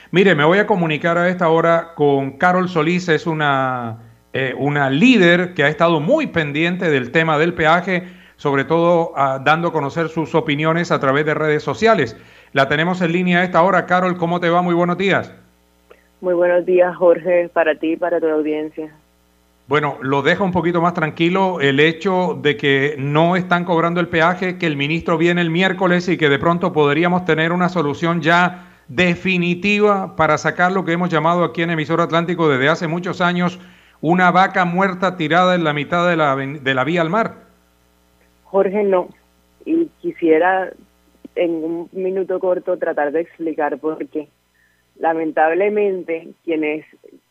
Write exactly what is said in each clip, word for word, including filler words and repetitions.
Mire, me voy a comunicar a esta hora con Carol Solís, es una, eh, una líder que ha estado muy pendiente del tema del peaje, sobre todo uh, dando a conocer sus opiniones a través de redes sociales. La tenemos en línea a esta hora. Carol, ¿cómo te va? Muy buenos días. Muy buenos días, Jorge, para ti y para tu audiencia. Bueno, lo deja un poquito más tranquilo el hecho de que no están cobrando el peaje, que el ministro viene el miércoles y que de pronto podríamos tener una solución ya definitiva para sacar lo que hemos llamado aquí en Emisor Atlántico desde hace muchos años una vaca muerta tirada en la mitad de la, de la vía al mar. Jorge, no. Y quisiera en un minuto corto tratar de explicar por qué. Lamentablemente, quienes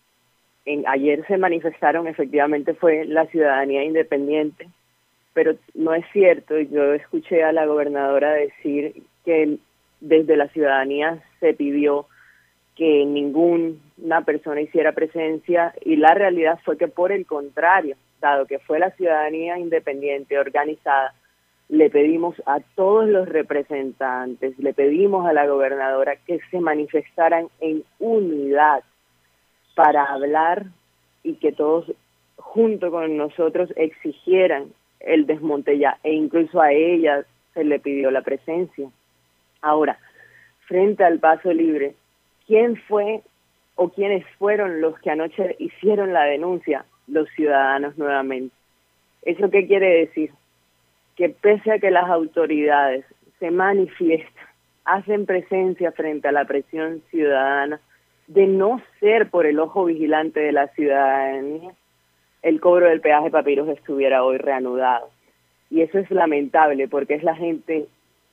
en, ayer se manifestaron efectivamente fue la ciudadanía independiente, pero no es cierto. Yo escuché a la gobernadora decir que desde la ciudadanía se pidió que ninguna persona hiciera presencia, y la realidad fue que por el contrario, dado que fue la ciudadanía independiente organizada, le pedimos a todos los representantes, le pedimos a la gobernadora que se manifestaran en unidad para hablar y que todos junto con nosotros exigieran el desmonte ya, e incluso a ella se le pidió la presencia. Ahora, frente al paso libre, ¿quién fue o quiénes fueron los que anoche hicieron la denuncia? Los ciudadanos nuevamente. ¿Eso qué quiere decir? Que pese a que las autoridades se manifiestan, hacen presencia frente a la presión ciudadana, de no ser por el ojo vigilante de la ciudadanía, el cobro del peaje Papiros estuviera hoy reanudado. Y eso es lamentable porque es la gente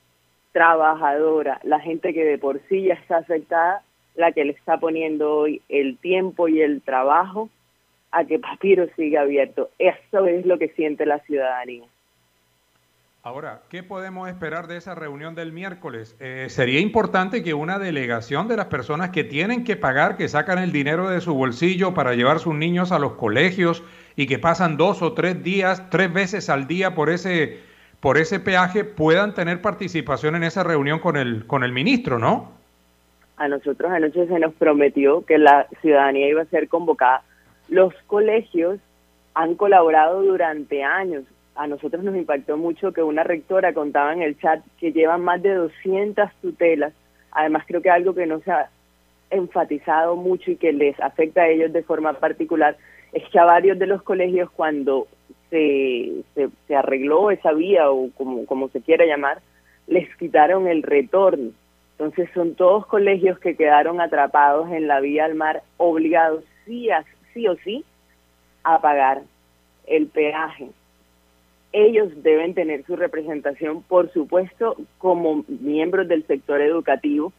trabajadora, la gente que de por sí ya está afectada, la que le está poniendo hoy el tiempo y el trabajo a que Papiros siga abierto. Eso es lo que siente la ciudadanía. Ahora, ¿qué podemos esperar de esa reunión del miércoles? Eh, sería importante que una delegación de las personas que tienen que pagar, que sacan el dinero de su bolsillo para llevar sus niños a los colegios y que pasan dos o tres días, tres veces al día por ese, por ese peaje, puedan tener participación en esa reunión con el, con el ministro, ¿no? A nosotros anoche se nos prometió que la ciudadanía iba a ser convocada. Los colegios han colaborado durante años. A nosotros nos impactó mucho que una rectora contaba en el chat que llevan más de doscientas tutelas. Además, creo que algo que no se ha enfatizado mucho y que les afecta a ellos de forma particular es que a varios de los colegios, cuando se, se, se arregló esa vía, o como, como se quiera llamar, les quitaron el retorno. Entonces son todos colegios que quedaron atrapados en la vía al mar, obligados sí, a, sí o sí a pagar el peaje. Ellos deben tener su representación, por supuesto, como miembros del sector educativo,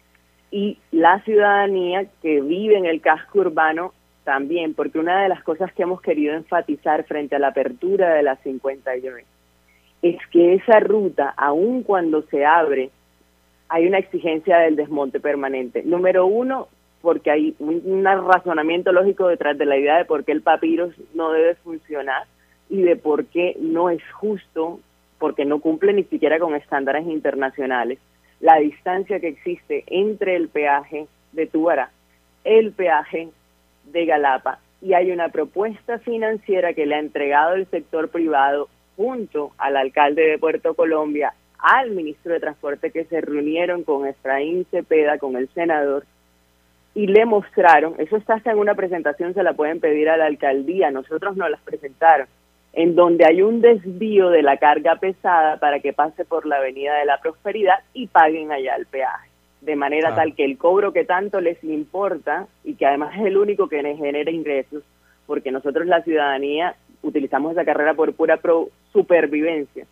y la ciudadanía que vive en el casco urbano también, porque una de las cosas que hemos querido enfatizar frente a la apertura de la cincuenta y nueve es que esa ruta, aun cuando se abre, hay una exigencia del desmonte permanente. Número uno, porque hay un, un razonamiento lógico detrás de la idea de por qué el Papiros no debe funcionar, y de por qué no es justo, porque no cumple ni siquiera con estándares internacionales, la distancia que existe entre el peaje de Túbara, el peaje de Galapa, y hay una propuesta financiera que le ha entregado el sector privado junto al alcalde de Puerto Colombia, al ministro de Transporte, que se reunieron con Efraín Cepeda, con el senador, y le mostraron, eso está hasta en una presentación, se la pueden pedir a la alcaldía, nosotros no las presentaron, en donde hay un desvío de la carga pesada para que pase por la Avenida de la Prosperidad y paguen allá el peaje, de manera ah. tal que el cobro que tanto les importa, y que además es el único que les genera ingresos, porque nosotros la ciudadanía utilizamos esa carrera por pura pro supervivencia,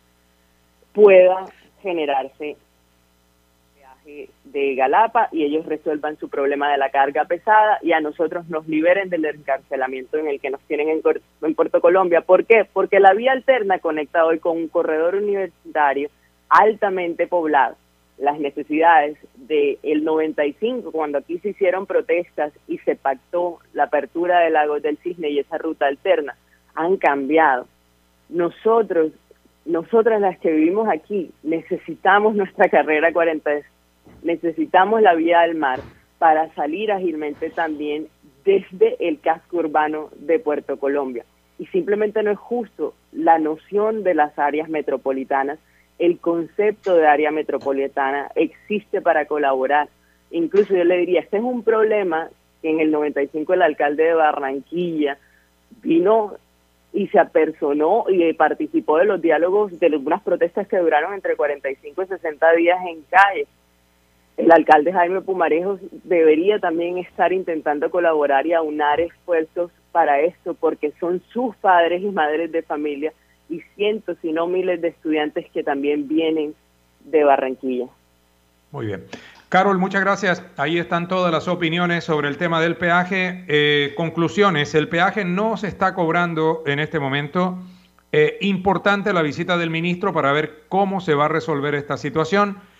pueda generarse de Galapa y ellos resuelvan su problema de la carga pesada y a nosotros nos liberen del encarcelamiento en el que nos tienen en, en Puerto Colombia. ¿Por qué? Porque la vía alterna conecta hoy con un corredor universitario altamente poblado. Las necesidades del noventa y cinco, cuando aquí se hicieron protestas y se pactó la apertura del Lago del Cisne y esa ruta alterna, han cambiado. Nosotros, nosotras las que vivimos aquí, necesitamos nuestra carrera cuarenta, necesitamos la vía al mar, para salir ágilmente también desde el casco urbano de Puerto Colombia. Y simplemente no es justo la noción de las áreas metropolitanas. El concepto de área metropolitana existe para colaborar. Incluso yo le diría, este es un problema que en el noventa y cinco el alcalde de Barranquilla vino y se apersonó y participó de los diálogos de algunas protestas que duraron entre cuarenta y cinco y sesenta días en calles. El alcalde Jaime Pumarejos debería también estar intentando colaborar y aunar esfuerzos para esto, porque son sus padres y madres de familia y cientos, si no miles de estudiantes que también vienen de Barranquilla. Muy bien. Carol, muchas gracias. Ahí están todas las opiniones sobre el tema del peaje. Eh, conclusiones, el peaje no se está cobrando en este momento. Eh, importante la visita del ministro para ver cómo se va a resolver esta situación.